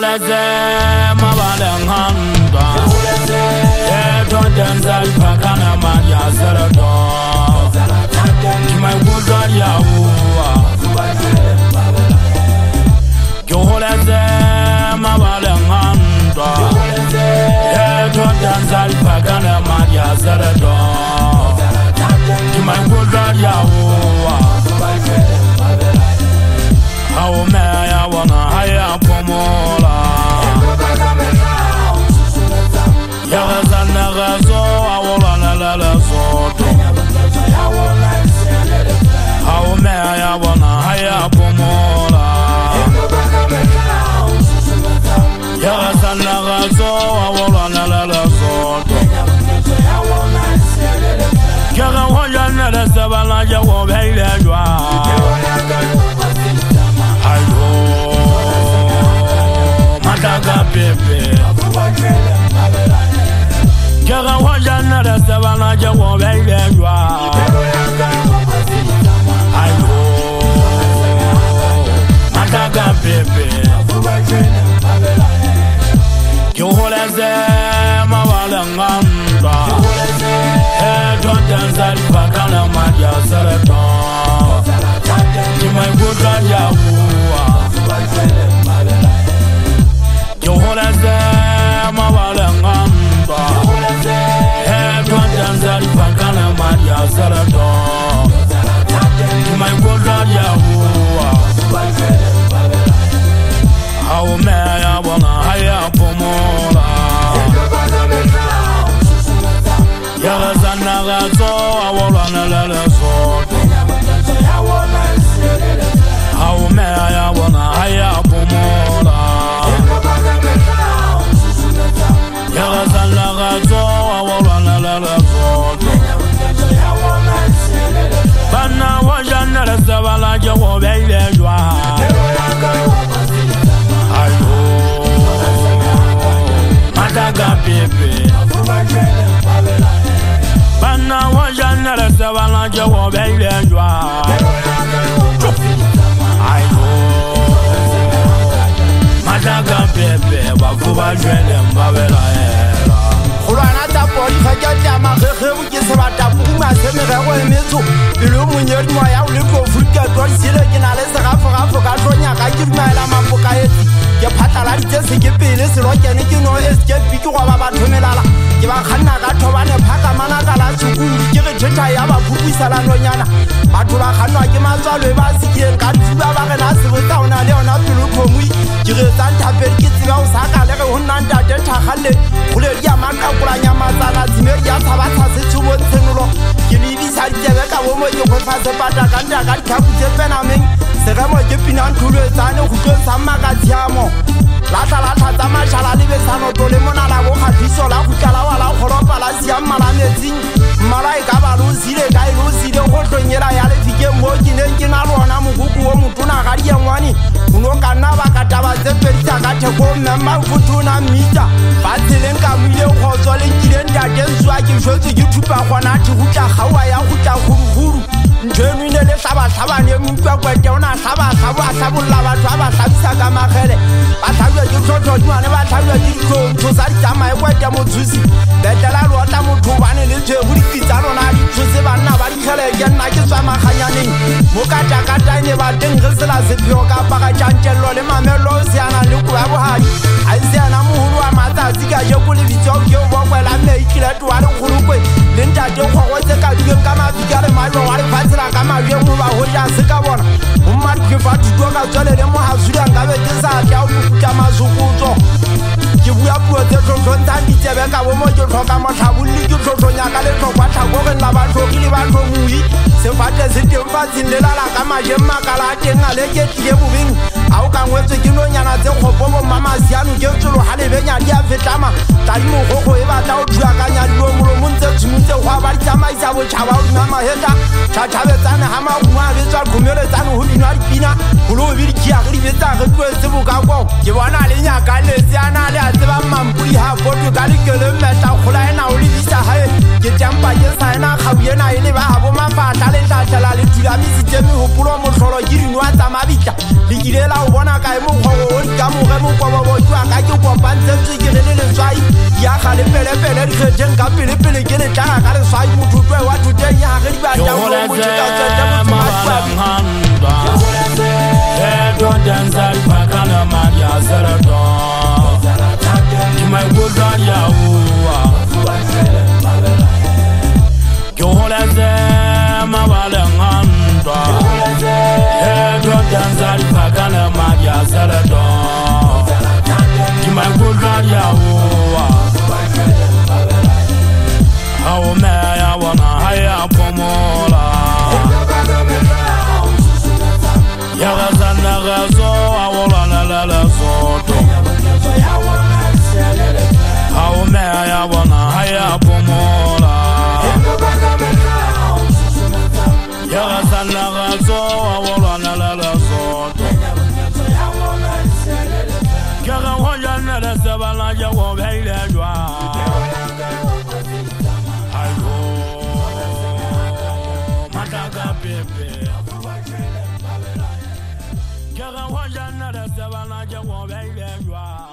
Kihuleze mabalenganda Etondenza ipakana maja zerado Kimaikuza yahuwa Kihuleze mabalenganda Etondenza ipakana maja zerado Kimaikuza yahuwa How may I wanna hire pomola? Yarazana razo, awolana la soto. How may I wanna hire pomola? Yarazana razo, awolana la soto. Kera wajana la sabana jawo beile jwa. Mataga pepe Kera wajana da sabana jawo beile jwa Ayo Mataga pepe Kihuleze mawalenganda Etondenza lipakana maja zerado Kimaikuza yahuwa Kihuleze mabalenganda Etondenza lipakana maja zerado Kimaikuza yahuwa Haumeya wana haya pomola Yarazana gazo awolana lele soto Haumeya wana haya pomola Yarazana gazo awolana lele soto Bana wajana le sabala jawo beile jwa Mataga pepe Bana wajana la sabana jawo beile jwa Mataga pepe Wafuba jwele mbabela era Khulwana tsa podi kgakatya magege bo ke sebata puma se merego e metso pelo monyedi moya o le profika twa sile ke na le serafo ka tlonya ka ke dumela mapoka etsi ke phatala ditse se ke pele se lo kene ke no escape ke go ba batho melala ke ba khanna ka thobane phaka mana ka la tshukulu ke re theta ya ba phupisa la nonyana batho ba khanwa ke matswalo ba sikeng ka tsuba ba re na se botsa ona le ona pelo khomui ke re tsanta pele ke tsiba o saka le re ho nna ntate thagalle khule ya maka kulanya matsana dzime ya tsabatsa se tsubo tsenolo ke libisa ditebe ka bo mo ke go fa se pata ka nda ka tlhakutse pena meng se ga mo ke pinan thulo tsane go tlosa magatsiamo la tsa mashala le besano tole mona la go khatiso la go tlala wala khoropa la sia mala metsing malai ka ba lo zile ka e lo zile go tlonyela ya le fike mo ke ne ke na lona mogugu o motona ga di engwani uno ka nna ba ka taba tse pedisa ka theko mmemma futuna mita ba tseleng ka mwile go tswa le kile nda tenswa ke shotse ke thupa gona thi go tla gawa ya go tla guruguru ntwenu ne le hlaba-hlabane mutwa kwete ona hlaba-hlabolla batho ba hlabisa ka magele ba hlabja ke tlhotlhodimane ba hlabja ke ditlhontho sa ditsamaye kwete mothusi letela lota motho bane le tshwego dipitsa lona ditshose banna ba dikgeleke nna ke tswa maganyaneng mo katakatane ba teng re sela sepheo ka pagatšantšhello le mamello o seana le koya bohadi a e seana moholo wa matsatsi ka jeko le bitsao ke o bokwela meikileto wa lekgolokwe le ntate kgogo tse ka dukeng ka mafika le majo wa lefatsela ka mabjeng mo ba hoja se ka bona mo matke fa thuto ka tswele le mo hasuda nka be ke sa tla o puta mazukutso ke bua puo tse tlhotlhontshang ditsebe ka bo mo ke tlhoka motlhabolli ke tlhotlhonya ka le tlhokwa tlhakore la batlhoki le batlhomoi sefate se teng fatsing le lala ka majem makala a teng a le ke tlile bobeng a o ka ngwetswe ke nonyana tse kgopo bo mamasiano ke tsolo ha lebenya di a fetlama tadi mogokgo e batla o thuakanya dilo molomong tse tshumutse go a ba di tsamaisa botšhaba o dima maheta Chatabetsana hama uma betsa khumele tsana ho binwa dipina ho lo be dikia re di betsa re tlo se boka go ke bona le nya ka le siana le a tseba mampudi ha boto ka le kele meta khola ena o le bisa hae ke jampa ke saena khabuye na ile ba habo mafatla le tlatla le dula mi sistemi ho pulo mo hlolo ke dinwa tsa mabitla le kilela o bona ka mo go o ka mo ge mo kwa bo tswa ka ke kwa pantse ke re le swai ya khale pele pele di kheteng ka pele pele ke le tla ka le swai mo thutwe wa thuteng ya ge di ba ta mo mo tsa tsa mo tsa don't dance at Pacana Maria Zeradon. You might go down Yahoo. You hold as them, Mavalanganda. Don't dance at Pacana Maria Zeradon. You might go down Yahoo. How may I wanna hire Pomola? Yarazana razo awolana la la soto. How may I wanna hire Pomola? Yarazana razo awolana la la soto. Kara wajana la sabana jawo bele jwa. Ayo mataga pepe. Kara wajana la sabana jawo bele jwa.